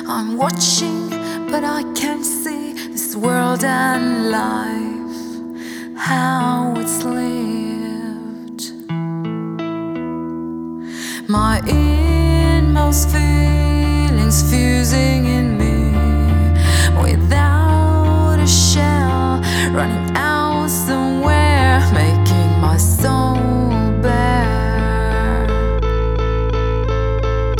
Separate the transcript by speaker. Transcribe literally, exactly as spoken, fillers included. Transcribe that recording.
Speaker 1: I'm watching, but I can't see this world and life, how it's lived. My inmost feelings fusing in me without a shell, running out the